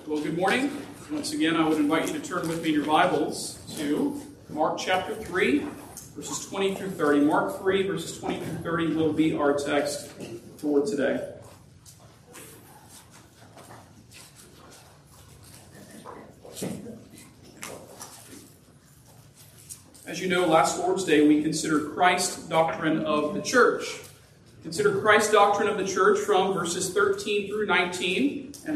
Well, good morning. Once again, I would invite you to turn with me in your Bibles to Mark chapter 3, verses 20 through 30. Mark 3, verses 20 through 30 will be our text for today. As you know, last Lord's Day we considered Christ's doctrine of the church. Consider Christ's doctrine of the church from verses 13 through 19 and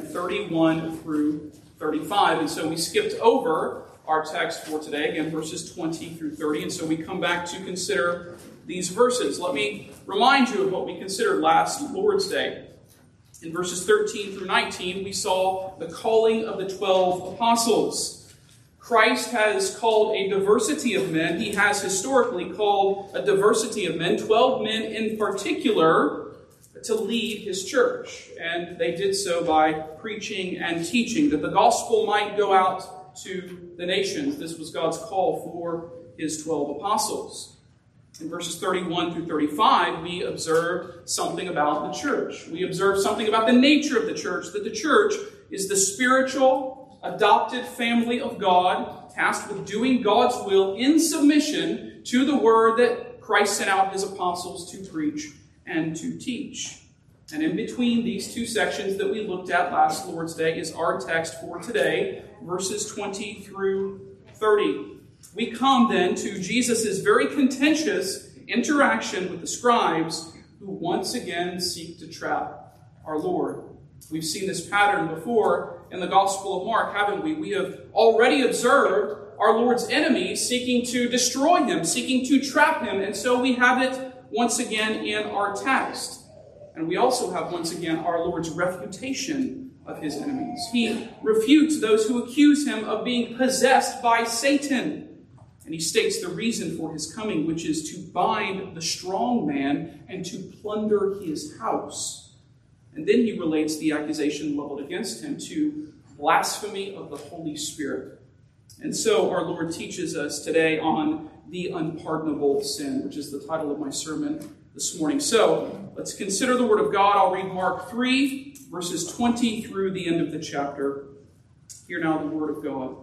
31 through 35. And so we skipped over our text for today, again, verses 20 through 30. And so we come back to consider these verses. Let me remind you of what we considered last Lord's Day. In verses 13 through 19, we saw the calling of the 12 apostles. Christ has called a diversity of men. He has historically called a diversity of men, 12 men in particular, to lead his church. And they did so by preaching and teaching, that the gospel might go out to the nations. This was God's call for his 12 apostles. In verses 31 through 35, we observed something about the church. We observed something about the nature of the church, that the church is the spiritual, adopted family of God, tasked with doing God's will in submission to the word that Christ sent out his apostles to preach and to teach. And in between these two sections that we looked at last Lord's Day is our text for today, verses 20 through 30. We come then to Jesus' very contentious interaction with the scribes who once again seek to trap our Lord. We've seen this pattern before in the Gospel of Mark, haven't we? We have already observed our Lord's enemies seeking to destroy him, seeking to trap him, and so we have it once again in our text. And we also have once again our Lord's refutation of his enemies. He refutes those who accuse him of being possessed by Satan. And he states the reason for his coming, which is to bind the strong man and to plunder his house. And then he relates the accusation leveled against him to blasphemy of the Holy Spirit. And so our Lord teaches us today on the unpardonable sin, which is the title of my sermon this morning. So let's consider the Word of God. I'll read Mark 3, verses 20 through the end of the chapter. Hear now the Word of God.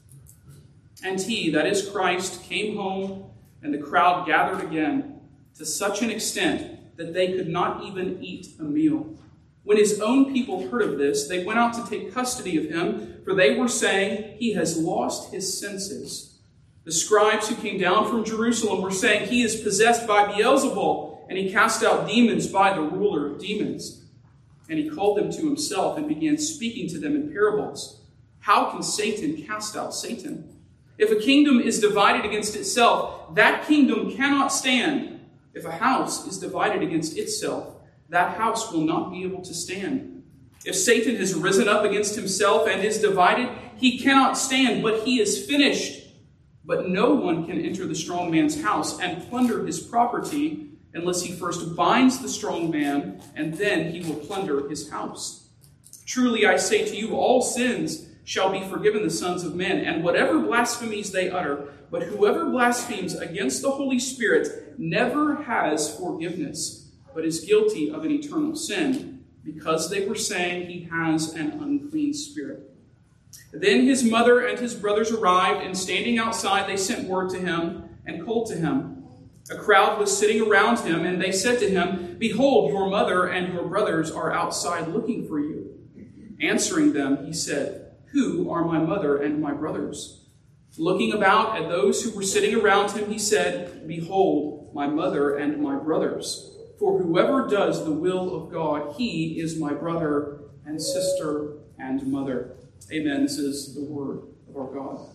And he, that is Christ, came home, and the crowd gathered again, to such an extent that they could not even eat a meal. When his own people heard of this, they went out to take custody of him, for they were saying, he has lost his senses. The scribes who came down from Jerusalem were saying, he is possessed by Beelzebul, and he cast out demons by the ruler of demons. And he called them to himself and began speaking to them in parables. How can Satan cast out Satan? If a kingdom is divided against itself, that kingdom cannot stand. If a house is divided against itself, that house will not be able to stand. If Satan has risen up against himself and is divided, he cannot stand, but he is finished. But no one can enter the strong man's house and plunder his property unless he first binds the strong man, and then he will plunder his house. Truly I say to you, all sins shall be forgiven the sons of men, and whatever blasphemies they utter. But whoever blasphemes against the Holy Spirit never has forgiveness, but is guilty of an eternal sin, because they were saying he has an unclean spirit. Then his mother and his brothers arrived, and standing outside, they sent word to him and called to him. A crowd was sitting around him, and they said to him, behold, your mother and your brothers are outside looking for you. Answering them, he said, who are my mother and my brothers? Looking about at those who were sitting around him, he said, behold, my mother and my brothers. For whoever does the will of God, he is my brother and sister and mother. Amen. This is the word of our God.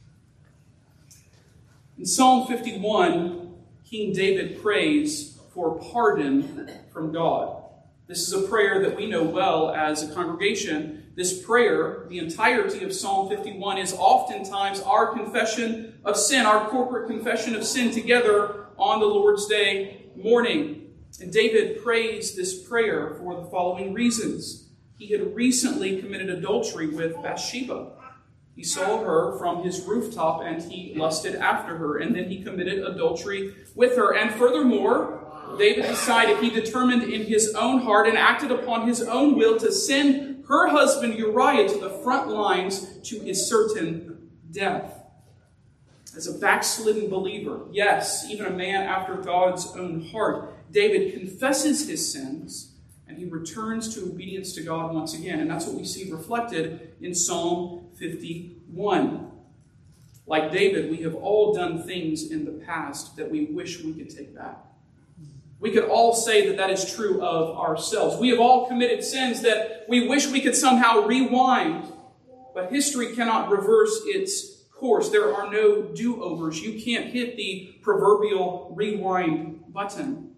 In Psalm 51, King David prays for pardon from God. This is a prayer that we know well as a congregation. This prayer, the entirety of Psalm 51, is oftentimes our confession of sin, our corporate confession of sin together on the Lord's Day morning. And David prays this prayer for the following reasons. He had recently committed adultery with Bathsheba. He saw her from his rooftop and he lusted after her, and then he committed adultery with her. And furthermore, David decided, he determined in his own heart and acted upon his own will to send her husband Uriah to the front lines to his certain death. As a backslidden believer, yes, even a man after God's own heart, David confesses his sins and he returns to obedience to God once again. And that's what we see reflected in Psalm 51. Like David, we have all done things in the past that we wish we could take back. We could all say that that is true of ourselves. We have all committed sins that we wish we could somehow rewind, but history cannot reverse its course. There are no do-overs. You can't hit the proverbial rewind button.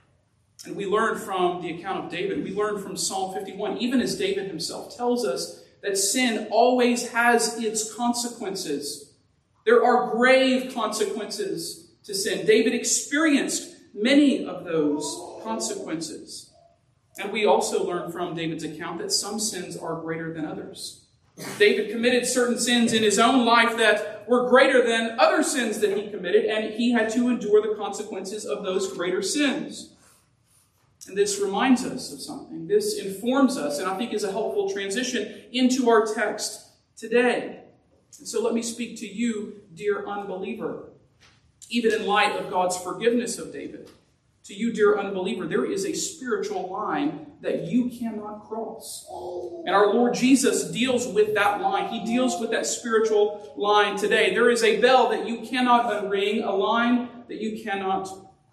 And we learn from the account of David, we learn from Psalm 51, even as David himself tells us, that sin always has its consequences. There are grave consequences to sin. David experienced many of those consequences. And we also learn from David's account that some sins are greater than others. David committed certain sins in his own life that were greater than other sins that he committed, and he had to endure the consequences of those greater sins. And this reminds us of something. This informs us, and I think is a helpful transition into our text today. And so let me speak to you, dear unbeliever. Even in light of God's forgiveness of David, to you, dear unbeliever, there is a spiritual line that you cannot cross. And our Lord Jesus deals with that line. He deals with that spiritual line today. There is a bell that you cannot unring, a line that you cannot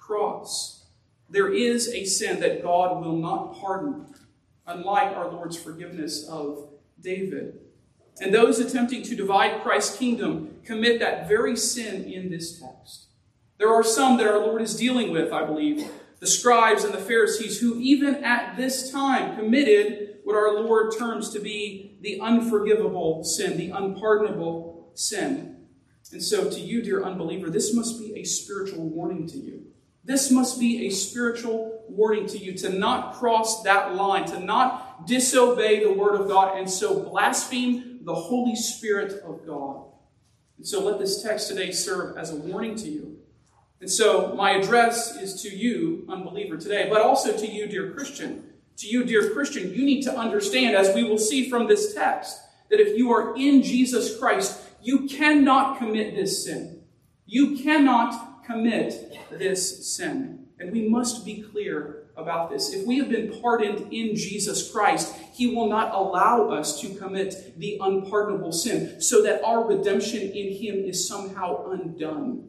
cross. There is a sin that God will not pardon, unlike our Lord's forgiveness of David. And those attempting to divide Christ's kingdom commit that very sin in this text. There are some that our Lord is dealing with, I believe, the scribes and the Pharisees, who even at this time committed what our Lord terms to be the unforgivable sin, the unpardonable sin. And so to you, dear unbeliever, this must be a spiritual warning to you. This must be a spiritual warning to you to not cross that line, to not disobey the word of God and so blaspheme the Holy Spirit of God. And so let this text today serve as a warning to you. And so my address is to you, unbeliever, today, but also to you, dear Christian. To you, dear Christian, you need to understand, as we will see from this text, that if you are in Jesus Christ, you cannot commit this sin. You cannot commit this sin. And we must be clear about this. If we have been pardoned in Jesus Christ, He will not allow us to commit the unpardonable sin, so that our redemption in Him is somehow undone.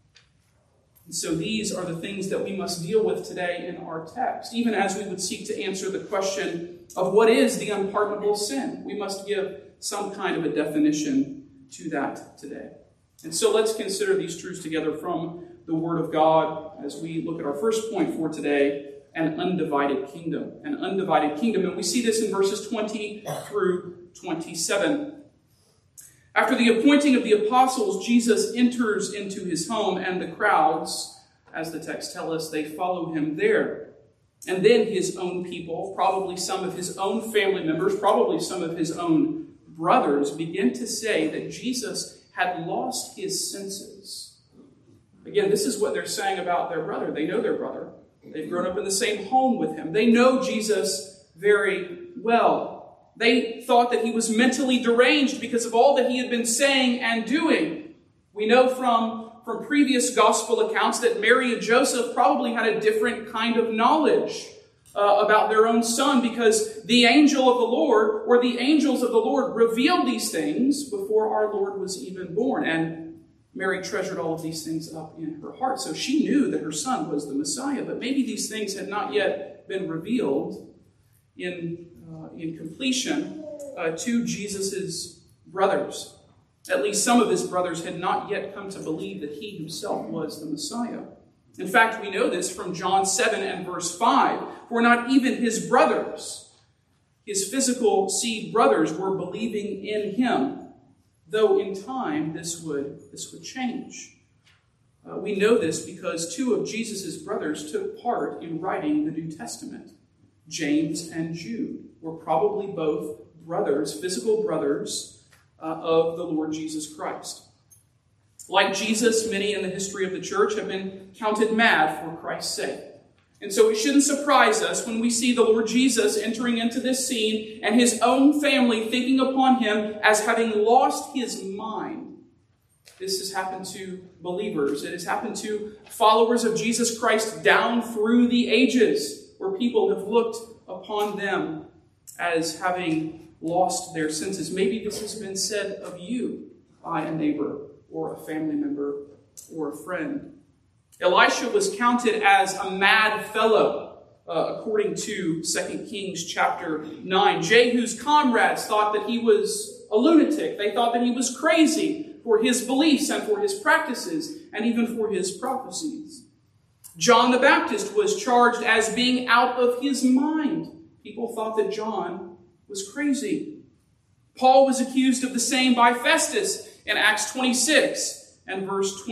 And so these are the things that we must deal with today in our text. Even as we would seek to answer the question of what is the unpardonable sin, we must give some kind of a definition to that today. And so let's consider these truths together from the Word of God as we look at our first point for today, an undivided kingdom. An undivided kingdom. And we see this in verses 20 through 27. After the appointing of the apostles, Jesus enters into his home, and the crowds, as the text tells us, they follow him there. And then his own people, probably some of his own family members, probably some of his own brothers, begin to say that Jesus had lost his senses. Again, this is what they're saying about their brother. They know their brother. They've grown up in the same home with him. They know Jesus very well. They thought that he was mentally deranged because of all that he had been saying and doing. We know from previous gospel accounts that Mary and Joseph probably had a different kind of knowledge about their own son, because the angel of the Lord, or the angels of the Lord, revealed these things before our Lord was even born. And Mary treasured all of these things up in her heart. So she knew that her son was the Messiah, but maybe these things had not yet been revealed in completion to Jesus' brothers. At least some of his brothers had not yet come to believe that he himself was the Messiah. In fact, we know this from John 7 and verse 5, for not even his brothers, his physical seed brothers, were believing in him, though in time this would change. We know this because two of Jesus' brothers took part in writing the New Testament. James and Jude were probably both brothers, physical brothers of the Lord Jesus Christ. Like Jesus, many in the history of the church have been counted mad for Christ's sake. And so it shouldn't surprise us when we see the Lord Jesus entering into this scene and his own family thinking upon him as having lost his mind. This has happened to believers. It has happened to followers of Jesus Christ down through the ages, where people have looked upon them as having lost their senses. Maybe this has been said of you by a neighbor or a family member or a friend. Elisha was counted as a mad fellow, according to 2 Kings chapter 9. Jehu's comrades thought that he was a lunatic. They thought that he was crazy for his beliefs and for his practices and even for his prophecies. John the Baptist was charged as being out of his mind. People thought that John was crazy. Paul was accused of the same by Festus in Acts 26 and verse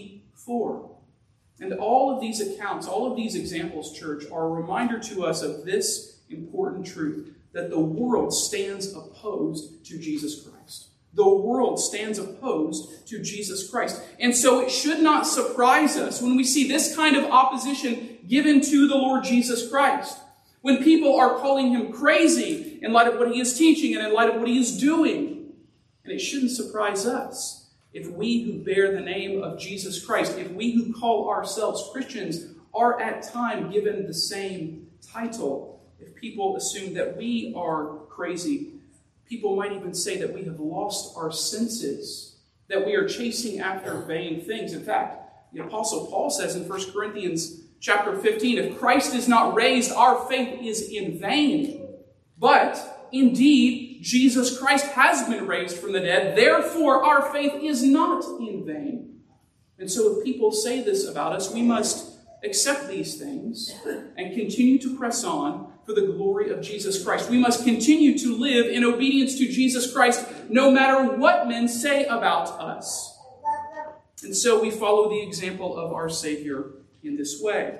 24. And all of these accounts, all of these examples, church, are a reminder to us of this important truth, that the world stands opposed to Jesus Christ. The world stands opposed to Jesus Christ. And so it should not surprise us when we see this kind of opposition given to the Lord Jesus Christ. When people are calling him crazy in light of what he is teaching and in light of what he is doing. And it shouldn't surprise us if we who bear the name of Jesus Christ, if we who call ourselves Christians, are at times given the same title. If people assume that we are crazy, people might even say that we have lost our senses, that we are chasing after vain things. In fact, the Apostle Paul says in 1 Corinthians chapter 15, if Christ is not raised, our faith is in vain. But indeed, Jesus Christ has been raised from the dead. Therefore, our faith is not in vain. And so if people say this about us, we must accept these things and continue to press on for the glory of Jesus Christ. We must continue to live in obedience to Jesus Christ, no matter what men say about us. And so we follow the example of our Savior in this way.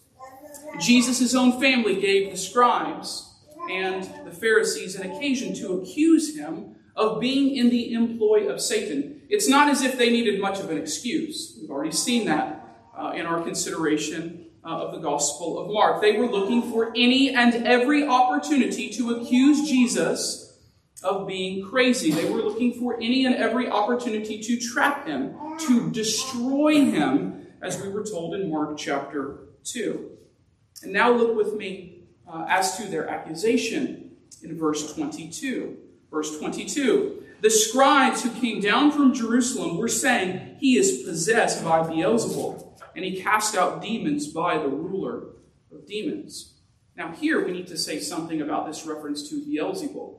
Jesus' own family gave the scribes and the Pharisees an occasion to accuse him of being in the employ of Satan. It's not as if they needed much of an excuse. We've already seen that in our consideration of the Gospel of Mark. They were looking for any and every opportunity to accuse Jesus of being crazy. They were looking for any and every opportunity to trap him, to destroy him, as we were told in Mark chapter 2. And now look with me as to their accusation in verse 22. Verse 22, the scribes who came down from Jerusalem were saying, he is possessed by Beelzebul, and he cast out demons by the ruler of demons. Now here we need to say something about this reference to Beelzebul.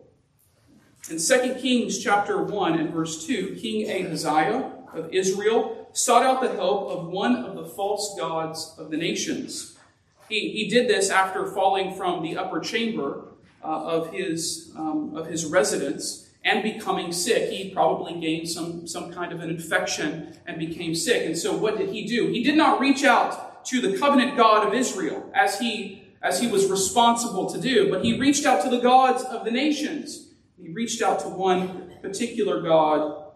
In 2 Kings chapter 1 and verse 2, King Ahaziah of Israel sought out the help of one of the false gods of the nations. He did this after falling from the upper chamber of his residence and becoming sick. He probably gained some kind of an infection and became sick. And so what did he do? He did not reach out to the covenant God of Israel as he was responsible to do, but he reached out to the gods of the nations. He reached out to one particular god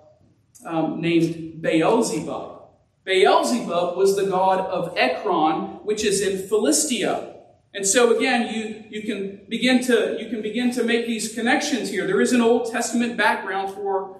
named Beelzebub. Beelzebub was the god of Ekron, which is in Philistia. And so again, you can begin to make these connections here. There is an Old Testament background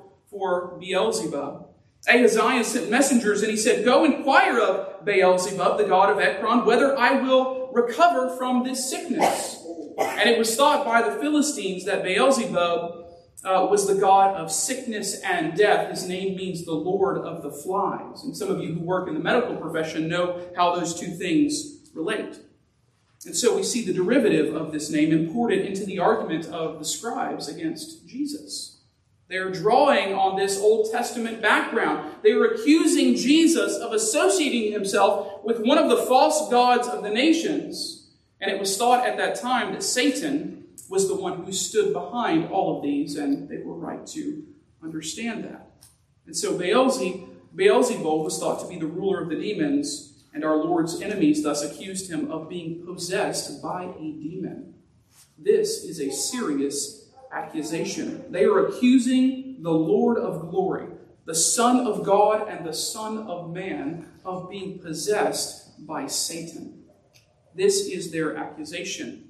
for Beelzebub. Ahaziah sent messengers and he said, go inquire of Beelzebub, the god of Ekron, whether I will recover from this sickness. And it was thought by the Philistines that Beelzebub was the god of sickness and death. His name means the Lord of the Flies. And some of you who work in the medical profession know how those two things relate. And so we see the derivative of this name imported into the argument of the scribes against Jesus. They're drawing on this Old Testament background. They were accusing Jesus of associating himself with one of the false gods of the nations. And it was thought at that time that Satan was the one who stood behind all of these, and they were right to understand that. And so Beelzebul was thought to be the ruler of the demons, and our Lord's enemies thus accused him of being possessed by a demon. This is a serious accusation. They are accusing the Lord of glory, the Son of God and the Son of Man, of being possessed by Satan. This is their accusation.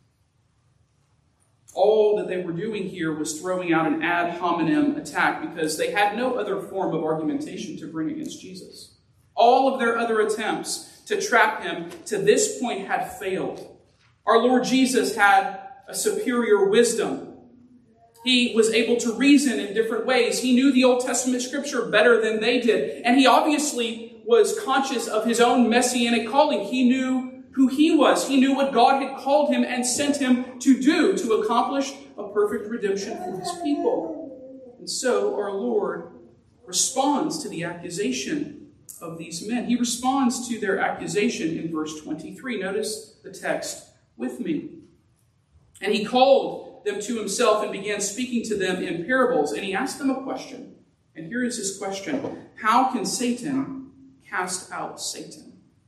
All that they were doing here was throwing out an ad hominem attack because they had no other form of argumentation to bring against Jesus. All of their other attempts to trap him to this point had failed. Our Lord Jesus had a superior wisdom. He was able to reason in different ways. He knew the Old Testament scripture better than they did. And he obviously was conscious of his own messianic calling. He knew who he was. He knew what God had called him and sent him to do, to accomplish a perfect redemption for his people. And so our Lord responds to the accusation of these men. He responds to their accusation in verse 23. Notice the text with me. And he called them to himself and began speaking to them in parables. And he asked them a question. And here is his question. How can Satan cast out Satan?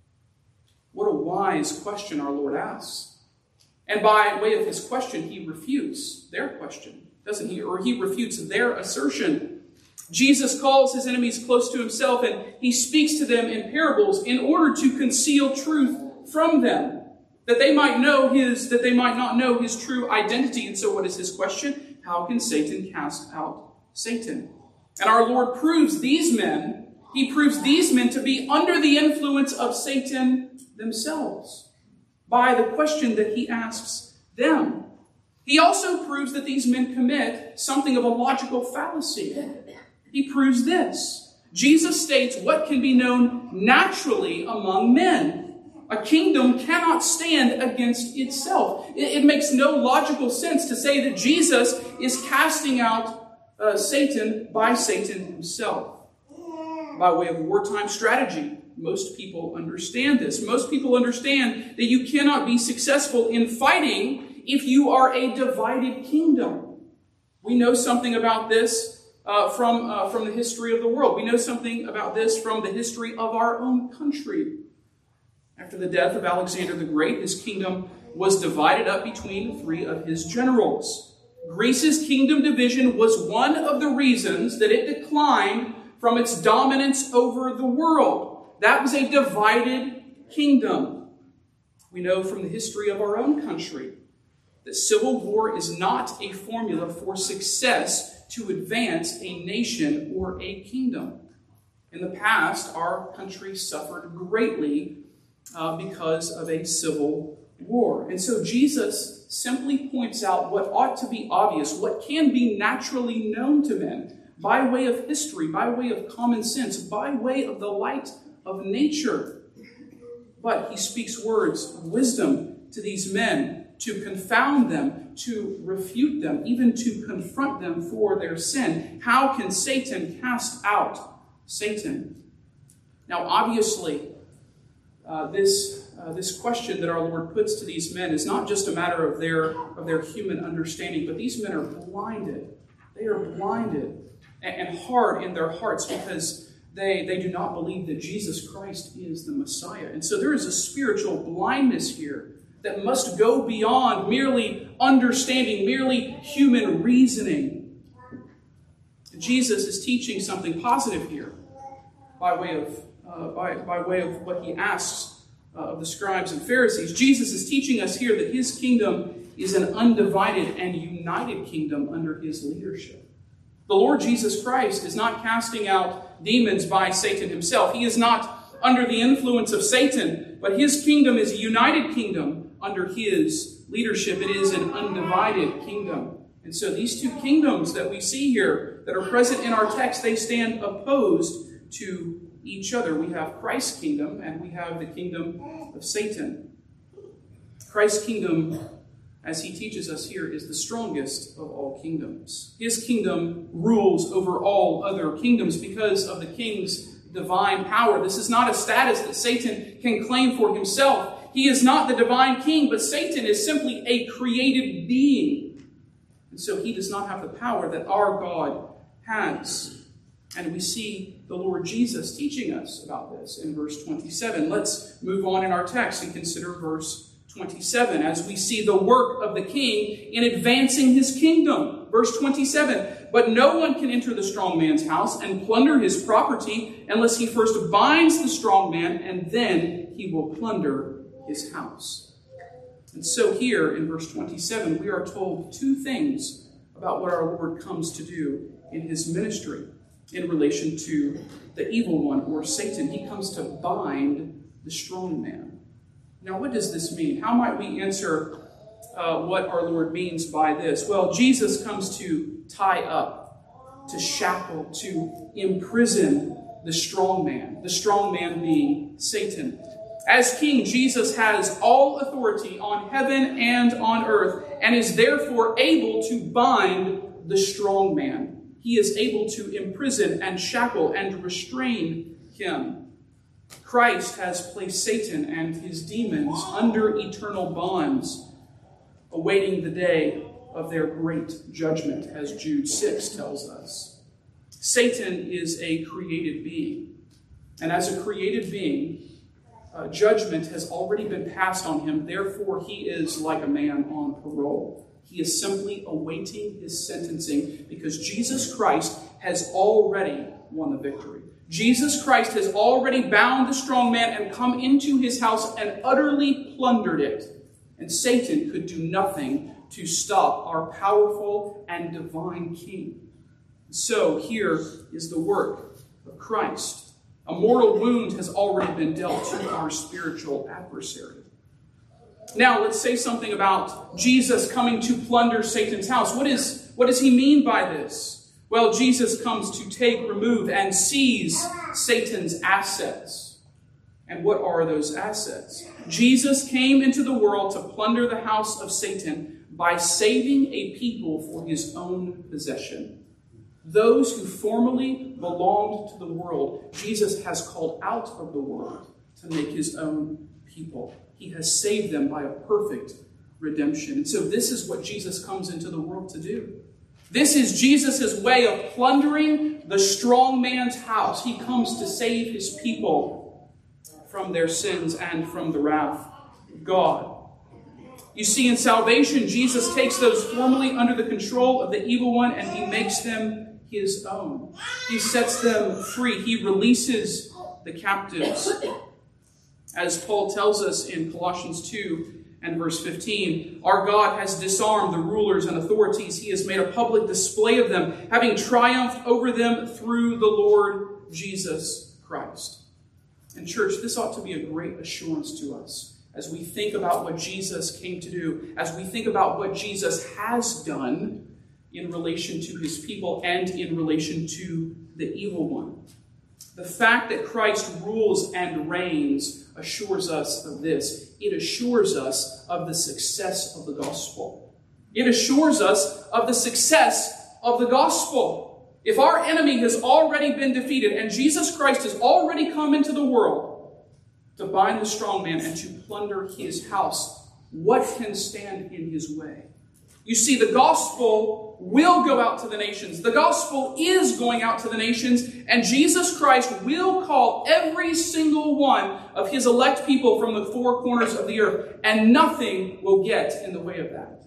What a wise question our Lord asks. And by way of his question, he refutes their question, doesn't he? Or he refutes their assertion. Jesus calls his enemies close to himself, and he speaks to them in parables in order to conceal truth from them, that they might not know his true identity. And so what is his question? How can Satan cast out Satan? And our Lord proves these men to be under the influence of Satan themselves by the question that he asks them. He also proves that these men commit something of a logical fallacy. He proves this. Jesus states what can be known naturally among men. A kingdom cannot stand against itself. It makes no logical sense to say that Jesus is casting out Satan by Satan himself. By way of wartime strategy, most people understand this. Most people understand that you cannot be successful in fighting if you are a divided kingdom. We know something about this from the history of the world. We know something about this from the history of our own country. After the death of Alexander the Great, his kingdom was divided up between 3 of his generals. Greece's kingdom division was one of the reasons that it declined from its dominance over the world. That was a divided kingdom. We know from the history of our own country that civil war is not a formula for success to advance a nation or a kingdom. In the past, our country suffered greatly because of a civil war. And so Jesus simply points out what ought to be obvious, what can be naturally known to men, by way of history, by way of common sense, by way of the light of nature. But he speaks words of wisdom to these men to confound them, to refute them, even to confront them for their sin. How can Satan cast out Satan? Now, obviously, this question that our Lord puts to these men is not just a matter of their human understanding, but these men are blinded. They are blinded and hard in their hearts because they do not believe that Jesus Christ is the Messiah. And so there is a spiritual blindness here that must go beyond merely understanding, merely human reasoning. Jesus is teaching something positive here by way of what he asks of the scribes and Pharisees. Jesus is teaching us here that his kingdom is an undivided and united kingdom under his leadership. The Lord Jesus Christ is not casting out demons by Satan himself. He is not under the influence of Satan, but his kingdom is a united kingdom under his leadership. It is an undivided kingdom. And so these two kingdoms that we see here that are present in our text, they stand opposed to each other. We have Christ's kingdom and we have the kingdom of Satan. Christ's kingdom, as he teaches us here, is the strongest of all kingdoms. His kingdom rules over all other kingdoms because of the king's divine power. This is not a status that Satan can claim for himself. He is not the divine king, but Satan is simply a created being. And so he does not have the power that our God has. And we see the Lord Jesus teaching us about this in verse 27. Let's move on in our text and consider verse 27 as we see the work of the king in advancing his kingdom. Verse 27, but no one can enter the strong man's house and plunder his property unless he first binds the strong man, and then he will plunder his house. And so here in verse 27, we are told two things about what our Lord comes to do in his ministry in relation to the evil one, or Satan. He comes to bind the strong man. Now, what does this mean? How might we answer what our Lord means by this? Well, Jesus comes to tie up, to shackle, to imprison the strong man being Satan. As king, Jesus has all authority on heaven and on earth, and is therefore able to bind the strong man. He is able to imprison and shackle and restrain him. Christ has placed Satan and his demons under eternal bonds, awaiting the day of their great judgment, as Jude 6 tells us. Satan is a created being, and as a created being, judgment has already been passed on him. Therefore, he is like a man on parole. He is simply awaiting his sentencing because Jesus Christ has already won the victory. Jesus Christ has already bound the strong man and come into his house and utterly plundered it. And Satan could do nothing to stop our powerful and divine King. So here is the work of Christ. A mortal wound has already been dealt to our spiritual adversary. Now, let's say something about Jesus coming to plunder Satan's house. What does he mean by this? Well, Jesus comes to take, remove, and seize Satan's assets. And what are those assets? Jesus came into the world to plunder the house of Satan by saving a people for his own possession. Those who formerly belonged to the world, Jesus has called out of the world to make his own people. He has saved them by a perfect redemption. And so this is what Jesus comes into the world to do. This is Jesus' way of plundering the strong man's house. He comes to save his people from their sins and from the wrath of God. You see, in salvation, Jesus takes those formerly under the control of the evil one and he makes them his own. He sets them free. He releases the captives. As Paul tells us in Colossians 2 and verse 15, our God has disarmed the rulers and authorities. He has made a public display of them, having triumphed over them through the Lord Jesus Christ. And church, this ought to be a great assurance to us as we think about what Jesus came to do, as we think about what Jesus has done in relation to his people and in relation to the evil one. The fact that Christ rules and reigns assures us of this. It assures us of the success of the gospel. It assures us of the success of the gospel. If our enemy has already been defeated and Jesus Christ has already come into the world to bind the strong man and to plunder his house, what can stand in his way? You see, the gospel will go out to the nations. The gospel is going out to the nations, and Jesus Christ will call every single one of his elect people from the four corners of the earth, and nothing will get in the way of that.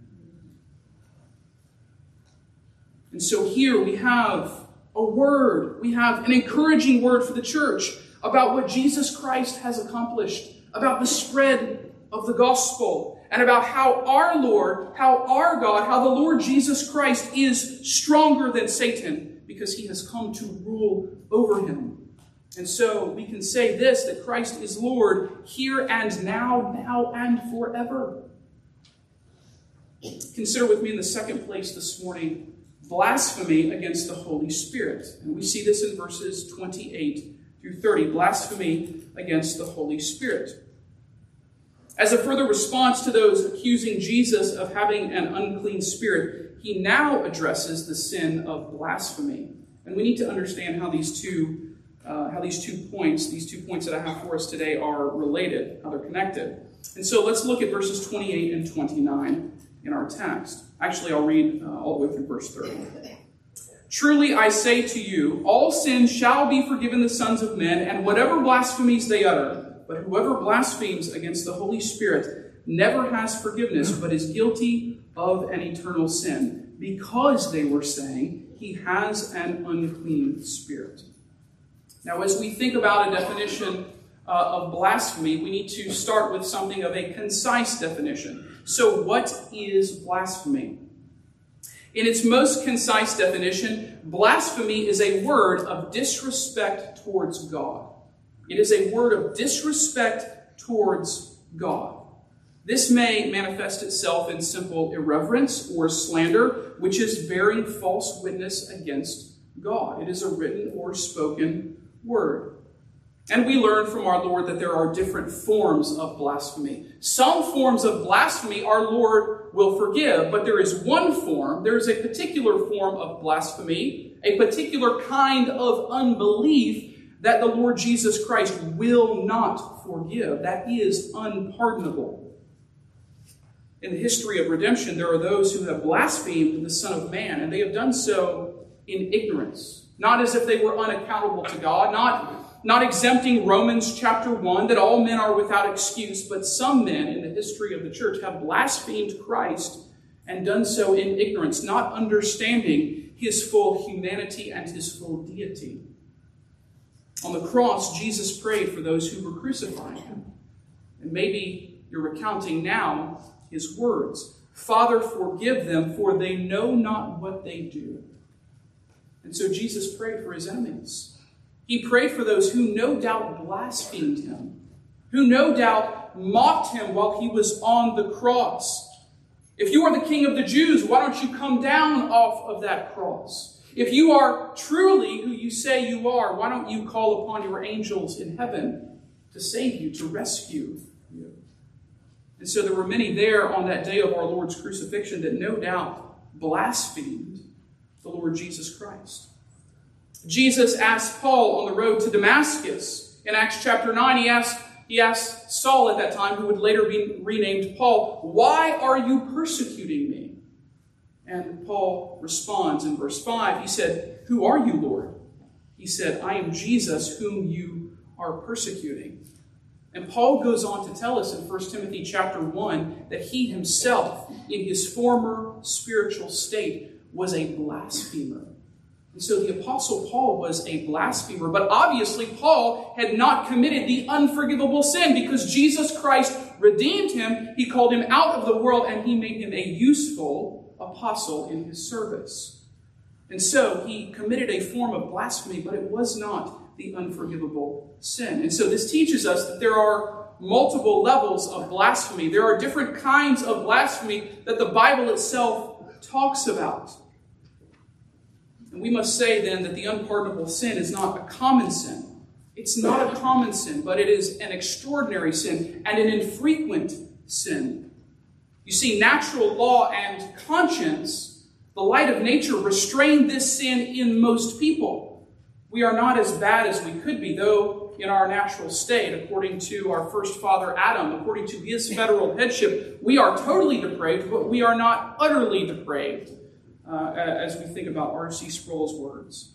And so here we have a word, we have an encouraging word for the church about what Jesus Christ has accomplished, about the spread of the gospel, and about how our Lord, how our God, how the Lord Jesus Christ is stronger than Satan because he has come to rule over him. And so we can say this, that Christ is Lord here and now and forever. Consider with me in the second place this morning, blasphemy against the Holy Spirit. And we see this in verses 28 through 30, blasphemy against the Holy Spirit. As a further response to those accusing Jesus of having an unclean spirit, he now addresses the sin of blasphemy. And we need to understand how these two points that I have for us today are related, how they're connected. And so let's look at verses 28 and 29 in our text. Actually, I'll read all the way through verse 30. Truly I say to you, all sins shall be forgiven the sons of men, and whatever blasphemies they utter. But whoever blasphemes against the Holy Spirit never has forgiveness, but is guilty of an eternal sin, because they were saying he has an unclean spirit. Now, as we think about a definition of blasphemy, we need to start with something of a concise definition. So what is blasphemy? In its most concise definition, blasphemy is a word of disrespect towards God. It is a word of disrespect towards God. This may manifest itself in simple irreverence or slander, which is bearing false witness against God. It is a written or spoken word. And we learn from our Lord that there are different forms of blasphemy. Some forms of blasphemy our Lord will forgive, but there is one form, there is a particular form of blasphemy, a particular kind of unbelief that the Lord Jesus Christ will not forgive. That is unpardonable. In the history of redemption, there are those who have blasphemed the Son of Man, and they have done so in ignorance. Not as if they were unaccountable to God, not exempting Romans chapter 1, that all men are without excuse, but some men in the history of the church have blasphemed Christ and done so in ignorance, not understanding his full humanity and his full deity. On the cross, Jesus prayed for those who were crucifying him. And maybe you're recounting now his words. Father, forgive them, for they know not what they do. And so Jesus prayed for his enemies. He prayed for those who no doubt blasphemed him, who no doubt mocked him while he was on the cross. If you are the King of the Jews, why don't you come down off of that cross? If you are truly who you say you are, why don't you call upon your angels in heaven to save you, to rescue you? And so there were many there on that day of our Lord's crucifixion that no doubt blasphemed the Lord Jesus Christ. Jesus asked Paul on the road to Damascus. In Acts chapter 9, he asked Saul at that time, who would later be renamed Paul, "Why are you persecuting me?" And Paul responds in verse 5. He said, "Who are you, Lord?" He said, "I am Jesus whom you are persecuting." And Paul goes on to tell us in 1 Timothy chapter 1 that he himself, in his former spiritual state, was a blasphemer. And so the Apostle Paul was a blasphemer. But obviously Paul had not committed the unforgivable sin, because Jesus Christ redeemed him. He called him out of the world, and he made him a useful apostle in his service. And so he committed a form of blasphemy, but it was not the unforgivable sin. And so this teaches us that there are multiple levels of blasphemy. There are different kinds of blasphemy that the Bible itself talks about. And we must say then that the unpardonable sin is not a common sin. It's not a common sin, but it is an extraordinary sin and an infrequent sin. You see, natural law and conscience, the light of nature, restrain this sin in most people. We are not as bad as we could be, though in our natural state, according to our first father Adam, according to his federal headship, we are totally depraved, but we are not utterly depraved. As we think about R.C. Sproul's words.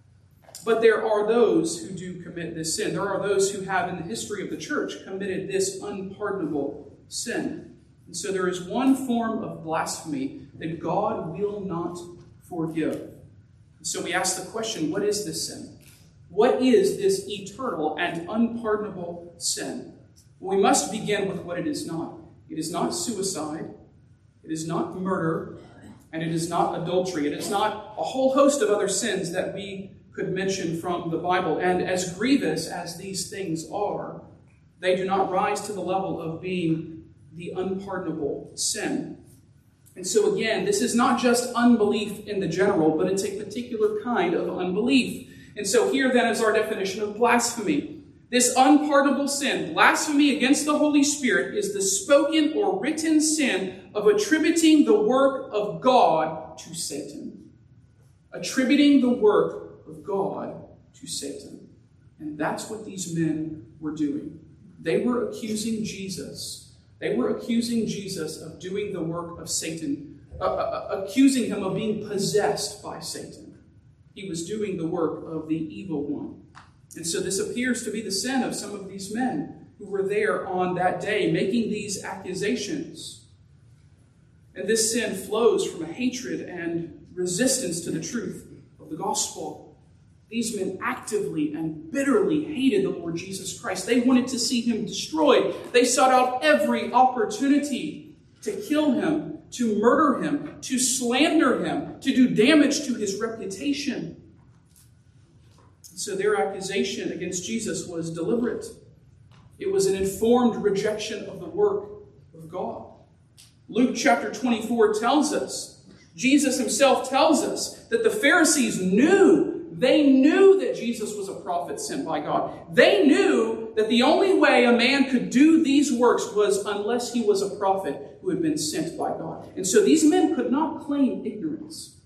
But there are those who do commit this sin. There are those who have, in the history of the church, committed this unpardonable sin. And so there is one form of blasphemy that God will not forgive. So we ask the question, what is this sin? What is this eternal and unpardonable sin? Well, we must begin with what it is not. It is not suicide. It is not murder. And it is not adultery. It is not a whole host of other sins that we could mention from the Bible. And as grievous as these things are, they do not rise to the level of being the unpardonable sin. And so again, this is not just unbelief in the general, but it's a particular kind of unbelief. And so here then is our definition of blasphemy. This unpardonable sin, blasphemy against the Holy Spirit, is the spoken or written sin of attributing the work of God to Satan. Attributing the work of God to Satan. And that's what these men were doing. They were accusing Jesus. They were accusing Jesus of doing the work of Satan, accusing him of being possessed by Satan. He was doing the work of the evil one. And so this appears to be the sin of some of these men who were there on that day making these accusations. And this sin flows from a hatred and resistance to the truth of the gospel. These men actively and bitterly hated the Lord Jesus Christ. They wanted to see him destroyed. They sought out every opportunity to kill him, to murder him, to slander him, to do damage to his reputation. So their accusation against Jesus was deliberate. It was an informed rejection of the work of God. Luke chapter 24 tells us, Jesus himself tells us that the Pharisees knew that Jesus was a prophet sent by God. They knew that the only way a man could do these works was unless he was a prophet who had been sent by God. And so these men could not claim ignorance.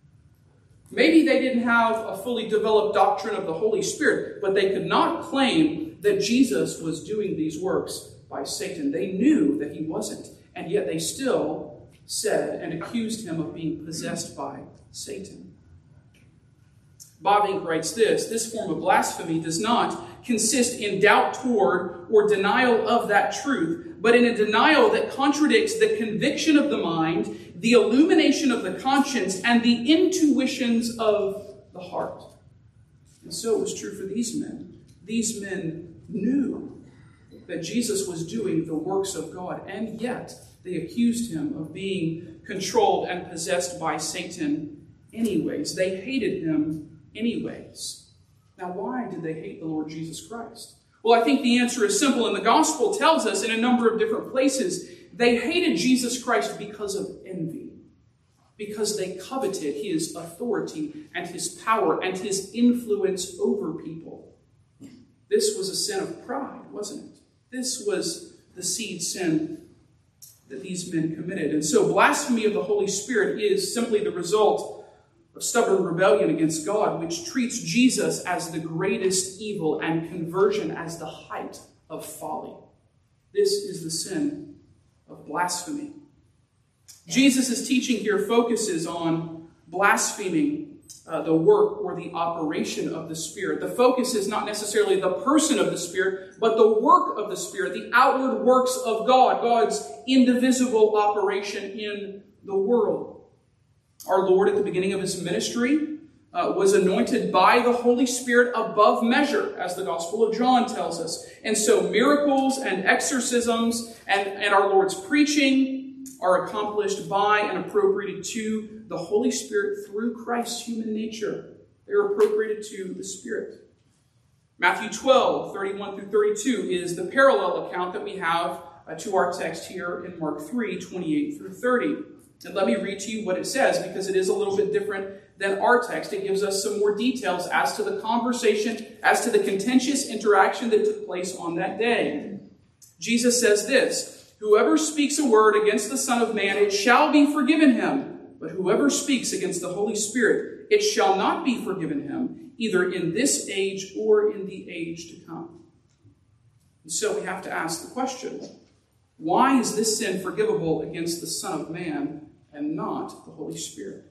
Maybe they didn't have a fully developed doctrine of the Holy Spirit, but they could not claim that Jesus was doing these works by Satan. They knew that he wasn't, and yet they still said and accused him of being possessed by Satan. Bavinck writes this form of blasphemy does not consist in doubt toward or denial of that truth, but in a denial that contradicts the conviction of the mind, the illumination of the conscience, and the intuitions of the heart. And so it was true for these men. These men knew that Jesus was doing the works of God, and yet they accused him of being controlled and possessed by Satan anyways. They hated him anyways. Now, why did they hate the Lord Jesus Christ? Well, I think the answer is simple, and the gospel tells us in a number of different places. They hated Jesus Christ because of envy, because they coveted his authority and his power and his influence over people. This was a sin of pride, wasn't it? This was the seed sin that these men committed. And so blasphemy of the Holy Spirit is simply the result of stubborn rebellion against God, which treats Jesus as the greatest evil and conversion as the height of folly. This is the sin of blasphemy. Jesus' teaching here focuses on blaspheming the work or the operation of the Spirit. The focus is not necessarily the person of the Spirit, but the work of the Spirit, the outward works of God, God's indivisible operation in the world. Our Lord, at the beginning of his ministry, was anointed by the Holy Spirit above measure, as the Gospel of John tells us. And so miracles and exorcisms and our Lord's preaching are accomplished by and appropriated to the Holy Spirit through Christ's human nature. They are appropriated to the Spirit. Matthew 12, 31 through 32 is the parallel account that we have to our text here in Mark 3, 28 through 30. And let me read to you what it says, because it is a little bit different than our text. It gives us some more details as to the conversation, as to the contentious interaction that took place on that day. Jesus says this, "Whoever speaks a word against the Son of Man, it shall be forgiven him. But whoever speaks against the Holy Spirit, it shall not be forgiven him, either in this age or in the age to come." And so we have to ask the question, why is this sin forgivable against the Son of Man and not the Holy Spirit?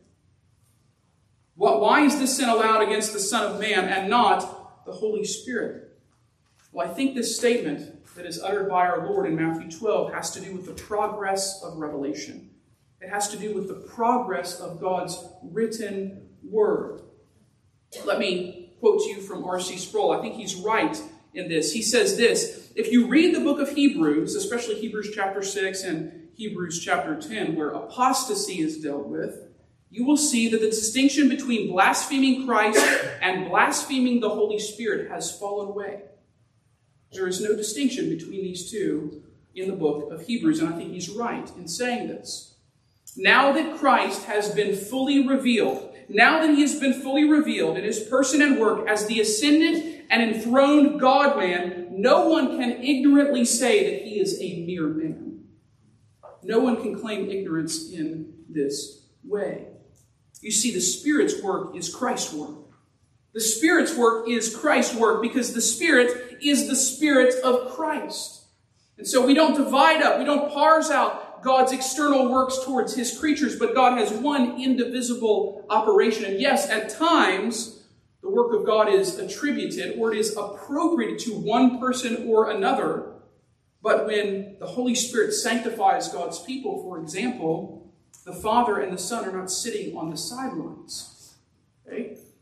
Why is this sin allowed against the Son of Man and not the Holy Spirit? Well, I think this statement that is uttered by our Lord in Matthew 12 has to do with the progress of revelation. It has to do with the progress of God's written word. Let me quote to you from R.C. Sproul. I think he's right in this. He says this, "If you read the book of Hebrews, especially Hebrews chapter 6 and Hebrews chapter 10, where apostasy is dealt with, you will see that the distinction between blaspheming Christ and blaspheming the Holy Spirit has fallen away. There is no distinction between these two in the book of Hebrews, and I think he's right in saying this. Now that Christ has been fully revealed, now that he has been fully revealed in his person and work as the ascendant and enthroned God-man, no one can ignorantly say that he is a mere man. No one can claim ignorance in this way. You see, the Spirit's work is Christ's work. The Spirit's work is Christ's work because the Spirit is the Spirit of Christ. And so we don't divide up, we don't parse out God's external works towards his creatures, but God has one indivisible operation. And yes, at times, the work of God is attributed or it is appropriated to one person or another. But when the Holy Spirit sanctifies God's people, for example, the Father and the Son are not sitting on the sidelines. Okay?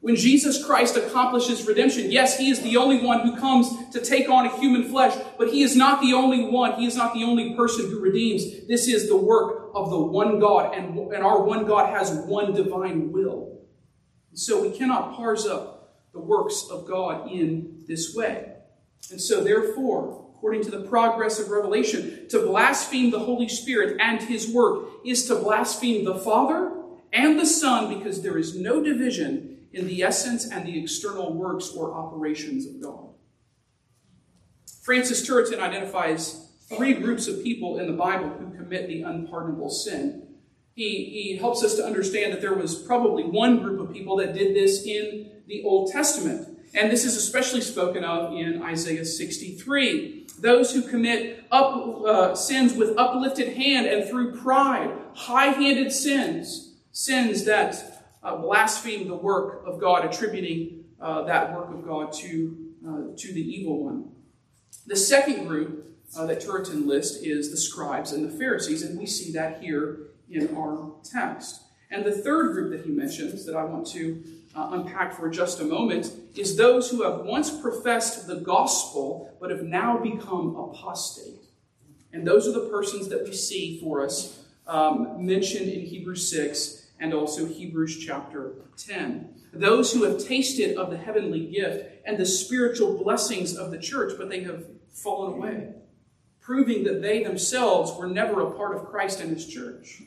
When Jesus Christ accomplishes redemption, yes, he is the only one who comes to take on a human flesh, but he is not the only one. He is not the only person who redeems. This is the work of the one God, and our one God has one divine will. So we cannot parse up the works of God in this way. And so therefore, according to the progress of Revelation, to blaspheme the Holy Spirit and his work is to blaspheme the Father and the Son, because there is no division in the essence and the external works or operations of God. Francis Turretin identifies 3 groups of people in the Bible who commit the unpardonable sin. He helps us to understand that there was probably one group of people that did this in the Old Testament. And this is especially spoken of in Isaiah 63. Those who commit sins with uplifted hand and through pride, high-handed sins that blaspheme the work of God, attributing that work of God to the evil one. The second group that Turretin lists is the scribes and the Pharisees, and we see that here in our text. And the third group that he mentions, that I want to unpack for just a moment, is those who have once professed the gospel, but have now become apostate. And those are the persons that we see for us mentioned in Hebrews 6 and also Hebrews chapter 10. Those who have tasted of the heavenly gift and the spiritual blessings of the church, but they have fallen away, proving that they themselves were never a part of Christ and his church.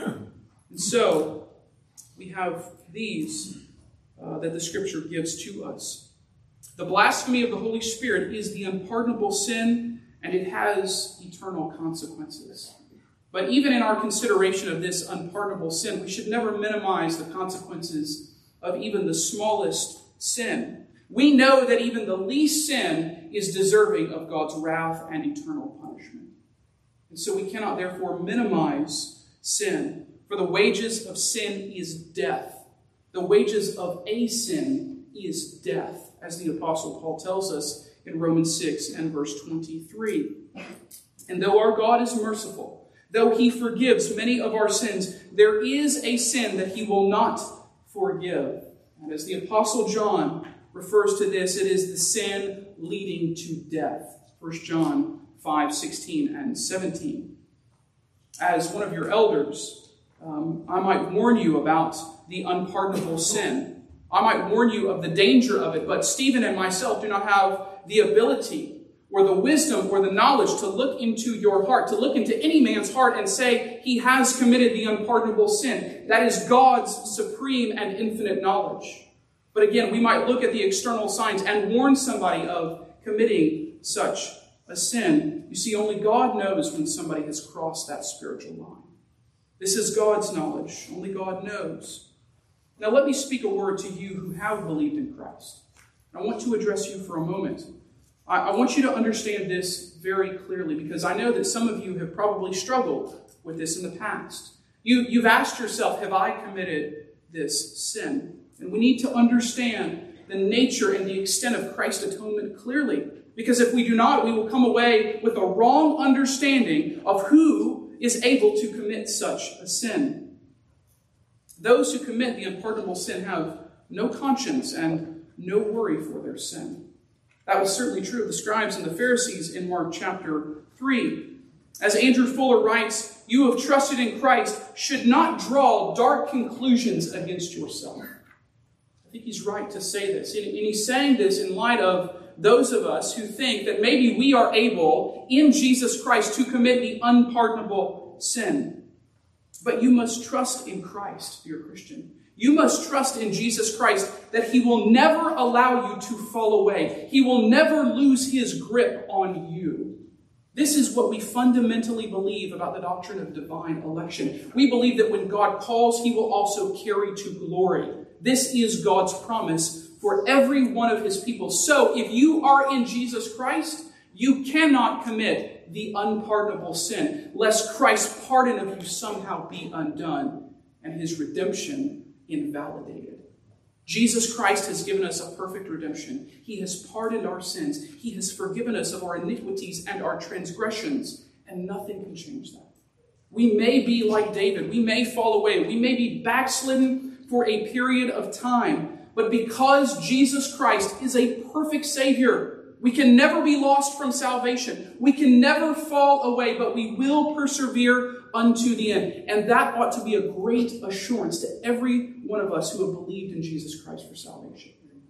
And so, we have these that the Scripture gives to us. The blasphemy of the Holy Spirit is the unpardonable sin, and it has eternal consequences. But even in our consideration of this unpardonable sin, we should never minimize the consequences of even the smallest sin. We know that even the least sin is deserving of God's wrath and eternal punishment. And so we cannot therefore minimize sin. For the wages of sin is death. The wages of a sin is death, as the Apostle Paul tells us in Romans 6 and verse 23. And though our God is merciful, though he forgives many of our sins, there is a sin that he will not forgive. And as the Apostle John refers to this, it is the sin leading to death. 1 John 5:16 and 17. As one of your elders, I might warn you about the unpardonable sin. I might warn you of the danger of it, but Stephen and myself do not have the ability or the wisdom or the knowledge to look into your heart, to look into any man's heart and say he has committed the unpardonable sin. That is God's supreme and infinite knowledge. But again, we might look at the external signs and warn somebody of committing such a sin. You see, only God knows when somebody has crossed that spiritual line. This is God's knowledge. Only God knows. Now let me speak a word to you who have believed in Christ. I want to address you for a moment. I want you to understand this very clearly, because I know that some of you have probably struggled with this in the past. You've asked yourself, have I committed this sin? And we need to understand the nature and the extent of Christ's atonement clearly. Because if we do not, we will come away with a wrong understanding of who is able to commit such a sin. Those who commit the unpardonable sin have no conscience and no worry for their sin. That was certainly true of the scribes and the Pharisees in Mark chapter 3. As Andrew Fuller writes, you who have trusted in Christ should not draw dark conclusions against yourself. I think he's right to say this. And he's saying this in light of those of us who think that maybe we are able, in Jesus Christ, to commit the unpardonable sin. But you must trust in Christ, dear Christian. You must trust in Jesus Christ that he will never allow you to fall away. He will never lose his grip on you. This is what we fundamentally believe about the doctrine of divine election. We believe that when God calls, he will also carry to glory. This is God's promise for every one of his people. So if you are in Jesus Christ, you cannot commit the unpardonable sin, lest Christ's pardon of you somehow be undone and his redemption invalidated. Jesus Christ has given us a perfect redemption. He has pardoned our sins. He has forgiven us of our iniquities and our transgressions, and nothing can change that. We may be like David. We may fall away. We may be backslidden for a period of time, But because Jesus Christ is a perfect Savior, we can never be lost from salvation. We can never fall away, but we will persevere unto the end. And that ought to be a great assurance to every one of us who have believed in Jesus Christ for salvation.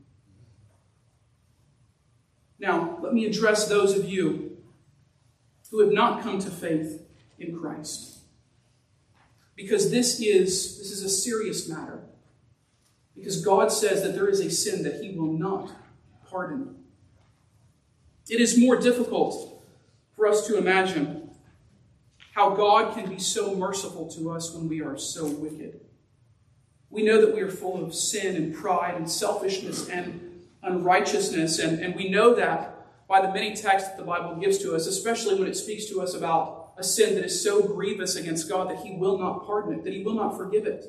Now, let me address those of you who have not come to faith in Christ. Because this is a serious matter. Because God says that there is a sin that he will not pardon. It is more difficult for us to imagine how God can be so merciful to us when we are so wicked. We know that we are full of sin and pride and selfishness and unrighteousness, and we know that by the many texts that the Bible gives to us, especially when it speaks to us about a sin that is so grievous against God that he will not pardon it, that he will not forgive it.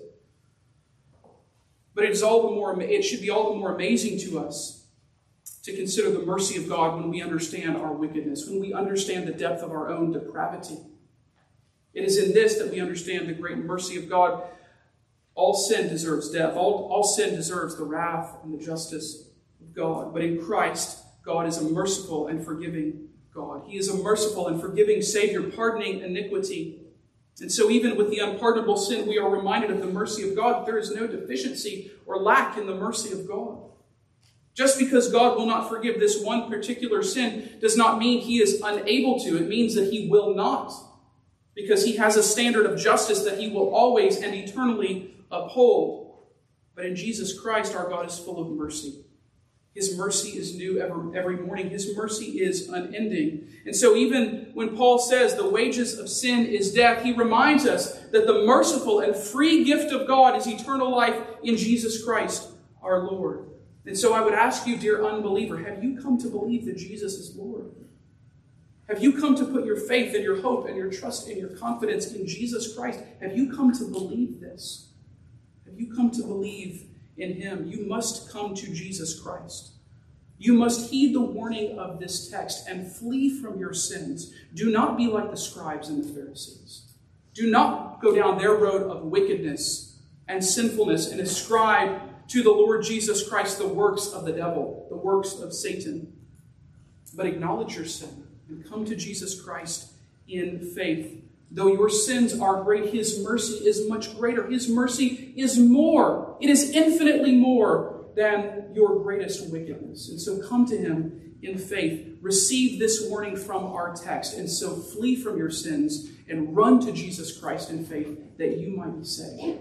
But it should be all the more amazing to us to consider the mercy of God when we understand our wickedness, when we understand the depth of our own depravity. It is in this that we understand the great mercy of God. All sin deserves death. All sin deserves the wrath and the justice of God. But in Christ, God is a merciful and forgiving God. He is a merciful and forgiving Savior, pardoning iniquity. And so even with the unpardonable sin, we are reminded of the mercy of God. There is no deficiency or lack in the mercy of God. Just because God will not forgive this one particular sin does not mean he is unable to. It means that he will not. Because he has a standard of justice that he will always and eternally uphold. But in Jesus Christ, our God is full of mercy. His mercy is new every morning. His mercy is unending. And so even when Paul says the wages of sin is death, he reminds us that the merciful and free gift of God is eternal life in Jesus Christ, our Lord. And so I would ask you, dear unbeliever, have you come to believe that Jesus is Lord? Have you come to put your faith and your hope and your trust and your confidence in Jesus Christ? Have you come to believe this? Have you come to believe in him? You must come to Jesus Christ. You must heed the warning of this text and flee from your sins. Do not be like the scribes and the Pharisees. Do not go down their road of wickedness and sinfulness and ascribe to the Lord Jesus Christ the works of the devil, the works of Satan. But acknowledge your sin and come to Jesus Christ in faith. Though your sins are great, his mercy is much greater. His mercy is more. It is infinitely more than your greatest wickedness. And so come to him in faith. Receive this warning from our text. And so flee from your sins and run to Jesus Christ in faith that you might be saved.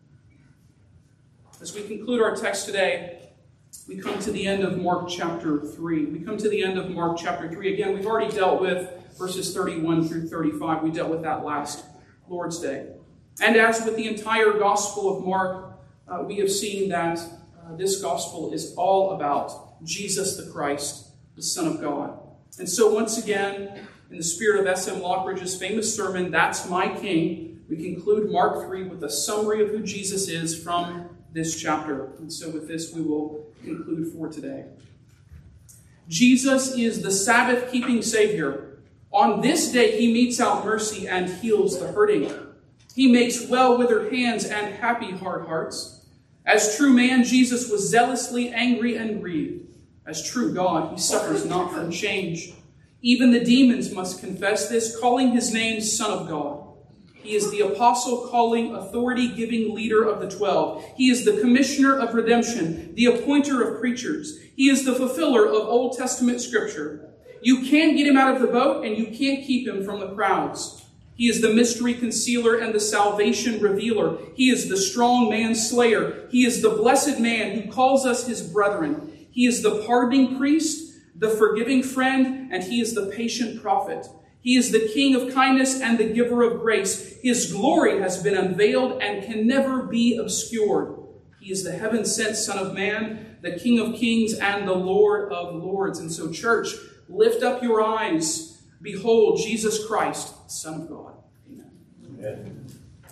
As we conclude our text today, we come to the end of Mark chapter 3. We come to the end of Mark chapter 3. Again, we've already dealt with verses 31 through 35. We dealt with that last Lord's Day. And as with the entire Gospel of Mark, we have seen that this Gospel is all about Jesus the Christ, the Son of God. And so once again, in the spirit of S.M. Lockridge's famous sermon, That's My King, we conclude Mark 3 with a summary of who Jesus is from this chapter. And so with this, we will conclude for today. Jesus is the Sabbath-keeping Savior. On this day, he metes out mercy and heals the hurting. He makes well withered hands and happy hard hearts. As true man, Jesus was zealously angry and grieved. As true God, he suffers not from change. Even the demons must confess this, calling his name Son of God. He is the apostle calling, authority-giving leader of the 12. He is the commissioner of redemption, the appointer of preachers. He is the fulfiller of Old Testament scripture. You can't get him out of the boat, and you can't keep him from the crowds. He is the mystery concealer and the salvation revealer. He is the strong man slayer. He is the blessed man who calls us his brethren. He is the pardoning priest, the forgiving friend, and he is the patient prophet. He is the King of kindness and the giver of grace. His glory has been unveiled and can never be obscured. He is the heaven-sent Son of Man, the King of kings and the Lord of lords. And so, church, lift up your eyes. Behold, Jesus Christ, Son of God. Amen. Amen.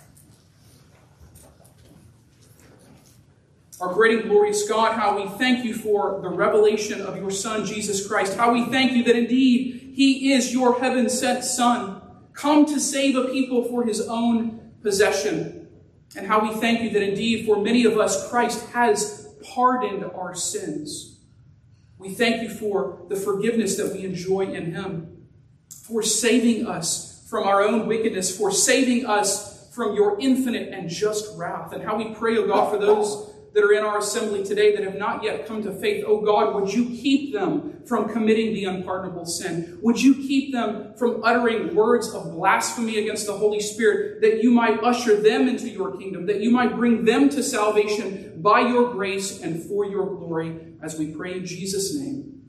Our great and glorious God, how we thank you for the revelation of your Son, Jesus Christ. How we thank you that indeed he is your heaven-sent Son, come to save a people for his own possession. And how we thank you that indeed for many of us, Christ has pardoned our sins. We thank you for the forgiveness that we enjoy in him, for saving us from our own wickedness, for saving us from your infinite and just wrath. And how we pray, O God, for those that are in our assembly today that have not yet come to faith. Oh God, would you keep them from committing the unpardonable sin? Would you keep them from uttering words of blasphemy against the Holy Spirit, that you might usher them into your kingdom, that you might bring them to salvation by your grace and for your glory, as we pray in Jesus' name.